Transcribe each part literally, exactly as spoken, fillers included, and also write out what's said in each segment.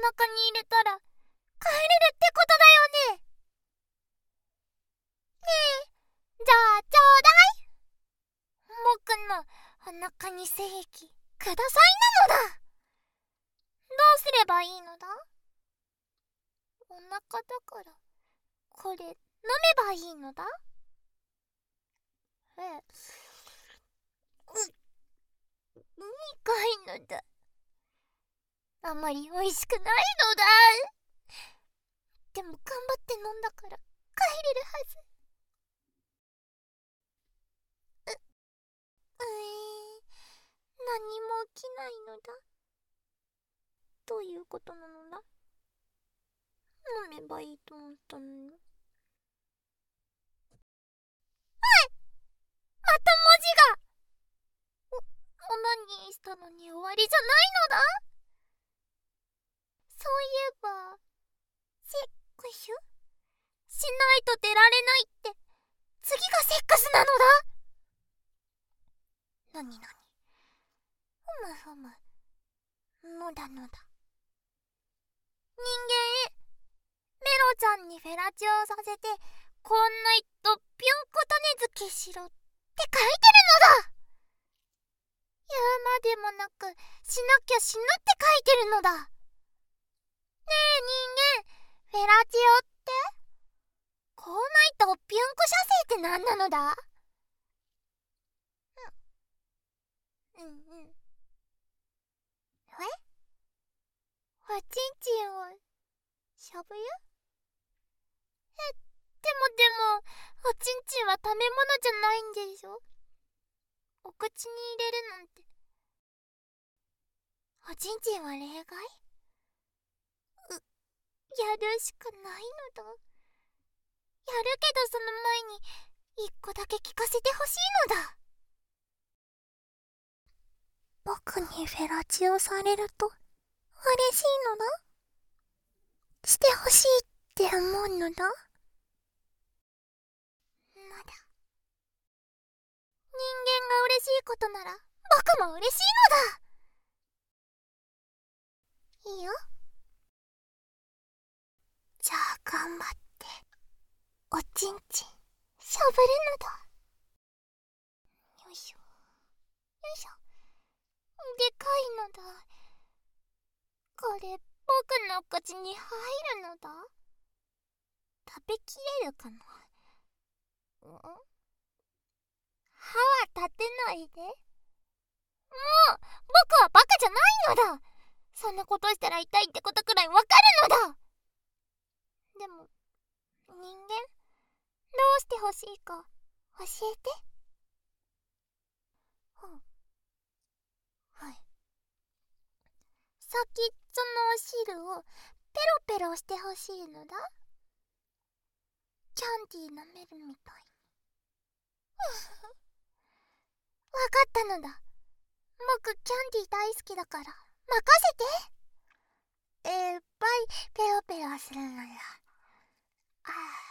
中に入れたら帰れるってことだよね。ねえ、じゃあちょうだい。僕のお腹に精液くださいなのだ。どうすればいいのだ？お腹だからこれ飲めばいいのだ。ええ、う、苦いのだ。あまりおいしくないのだ。でも頑張って飲んだから帰れるはず。う、うえー、何も起きないのだ。どういうことなのだ。飲めばいいと思ったのに。また文字が。お、オナニーしたのに終わりじゃないのだ。そういえばセックスしないと出られないって次がセックスなのだ。なになに、ふむふむ、のだのだ。人間メロちゃんにフェラチオをさせてこんな糸ぴょんこ種付けしろって書いてるのだ。言うまでもなくしなきゃ死ぬって書いてるのだ。ねえ人間、フェラチオってこんな糸ぴょんこ射精って何なのだ。うんうんうん。え、おちんちんをしゃぶる？え、でもでもおちんちんは食べ物じゃないんでしょ。お口に入れるなんて。おちんちんは例外？う、やるしかないのだ。やるけどその前に一個だけ聞かせてほしいのだ。僕にフェラチオされると嬉しいのだ。してほしいって思うのだ。なだ。人間が嬉しいことなら僕も嬉しいのだ。いいよ。じゃあ頑張っておちんちんしゃぶるのだ。よいしょよいしょ。でかいのだ。これ僕の口に入るのだ。食べきれるかな。ん？歯は立てないで。もう僕はバカじゃないのだ。そんなことしたら痛いってことくらいわかるのだ。でも人間、どうしてほしいか教えて。うん、はい。先っちょのお汁をペロペロしてほしいのだ。キャンディー舐めるみたいに。わかったのだ。僕キャンディー大好きだから任せて。いっぱいペロペロするのだ。ああ、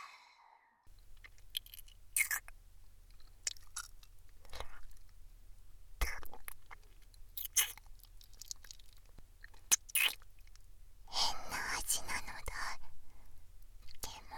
変な味なのだ。でも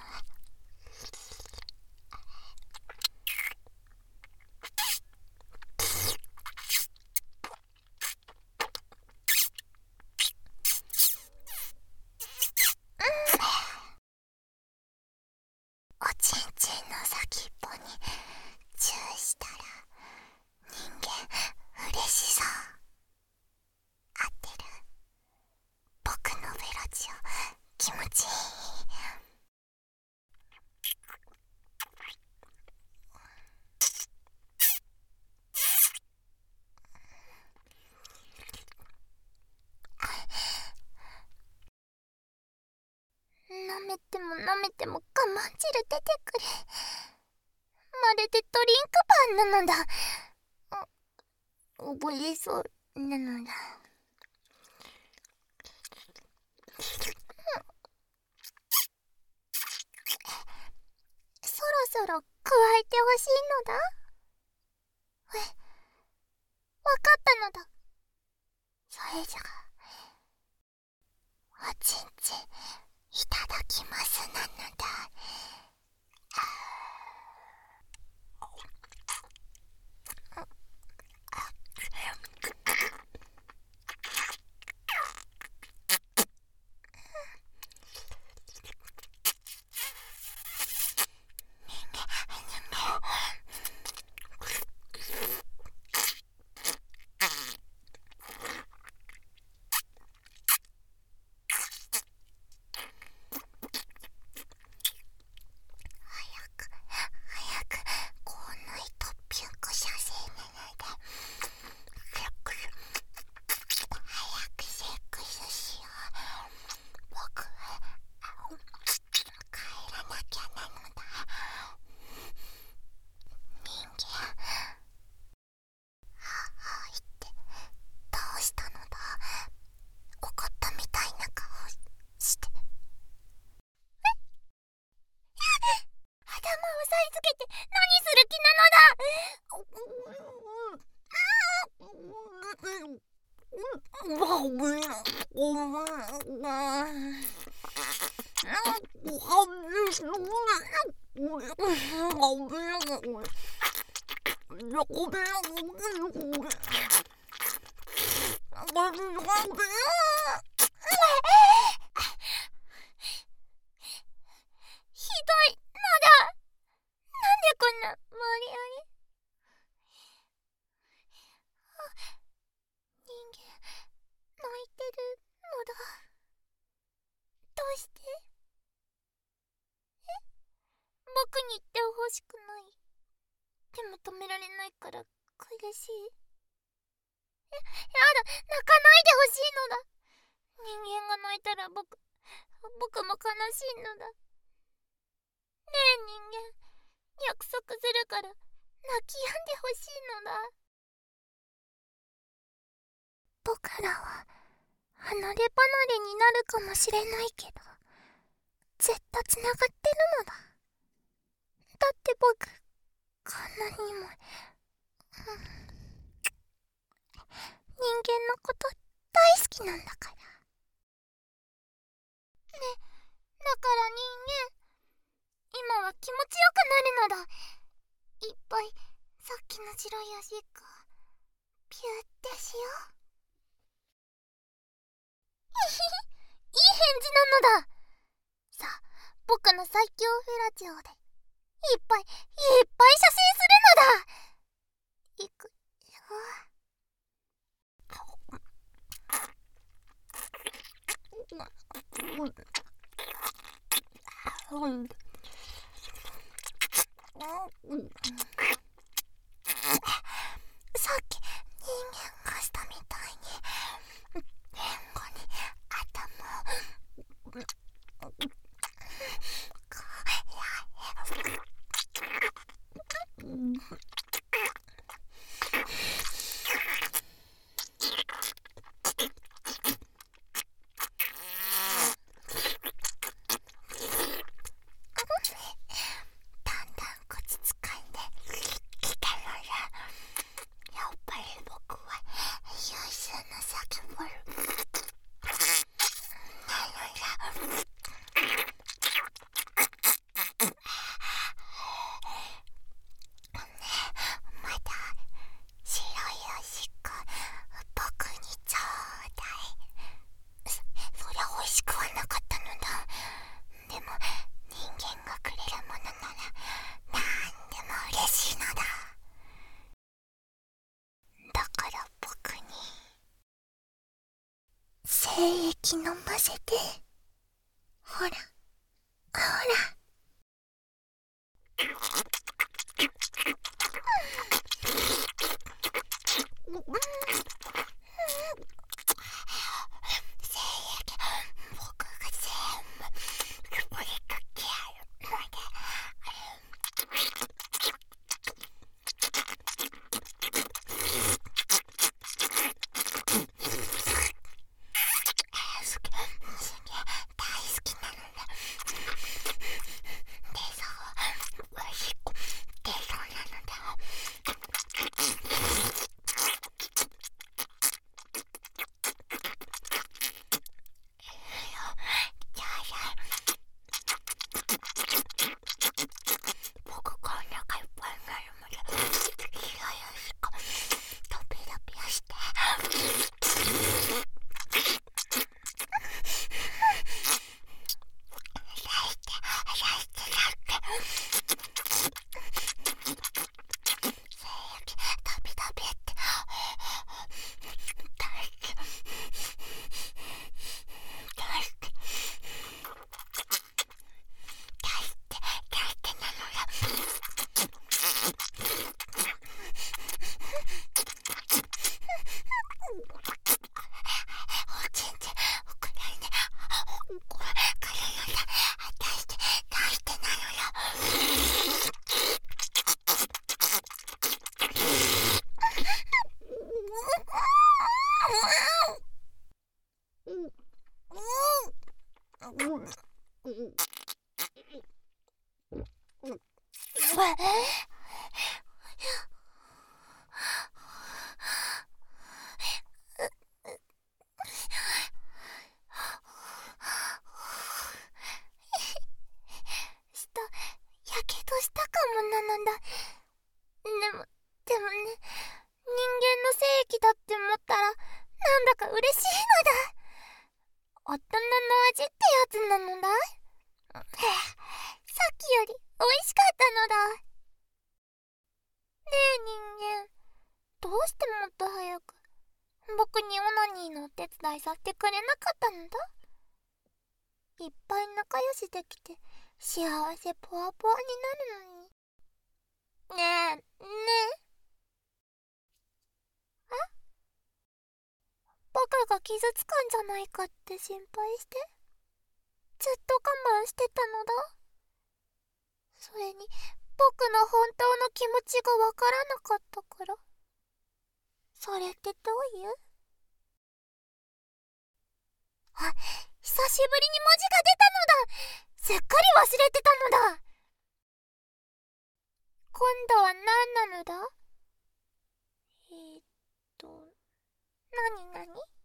おちんちんの先っぽにチューしたら人間嬉しそう。合ってる？僕のベロチオ気持ちいい。舐めても舐めても我慢汁出てくる。まるでドリンクパンなのだ。溺れそうなのだ。そろそろ加えてほしいのだ。え、わかったのだ。それじゃあおちんちんいただきますなのだ。僕に言ってほしくない。でも止められないから悔しい。え、やだ、泣かないでほしいのだ。人間が泣いたら僕、僕も悲しいのだ。ねえ人間、約束するから泣き止んでほしいのだ。僕らは離れ離れになるかもしれないけど、ずっとつながってるのだ。だって僕、こんなにも、うん、人間のこと大好きなんだから。ね、だから人間、今は気持ちよくなるのだ。いっぱいさっきの白いおしっこピューってしよう。いい返事なのだ。さあ、僕の最強フェラチオでいっぱいいっぱい写真するのだ。いくよ。さっき人間がしたみたいに変化に頭を精液飲ませて。ほらほら。 舌、やけどしたかもなのだ。でも、でもね、人間の精液だって思ったら、なんだか嬉しいのだ。大人の味ってやつなのだ。さっきより美味しかったのだ。ねえ人間、どうしてもっと早く僕にオナニーのお手伝いさせてくれなかったのだ。いっぱい仲良しできて幸せポワポワになるのに。ねえねえ、あ、僕が傷つくんじゃないかって心配してずっと我慢してたのだ。それに僕の本当の気持ちがわからなかったから。それってどういう？あ、久しぶりに文字が出たのだ。すっかり忘れてたのだ。今度は何なのだ？えーっと、なになに？